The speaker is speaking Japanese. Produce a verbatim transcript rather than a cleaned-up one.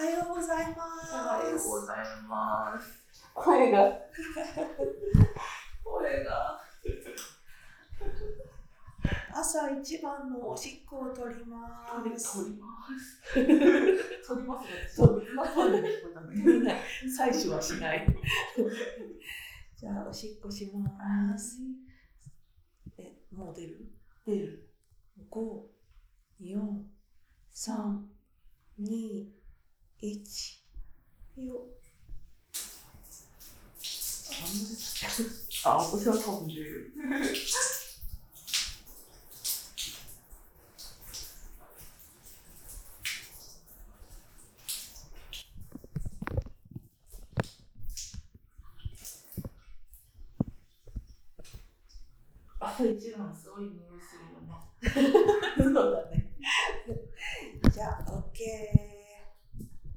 はようございます。 おはようございます。声が声が朝一番のおしっこを取ります。 取ります取りますね。そう別な声で聞こえたんだけどね。 採取はしないじゃあおしっこします。え、もう出る？ 出る。 ご、よん、さん、に、いちよ。 あ、私は飛んでる。朝一番すごい匂いするよね。 そうだね。じゃあ OK。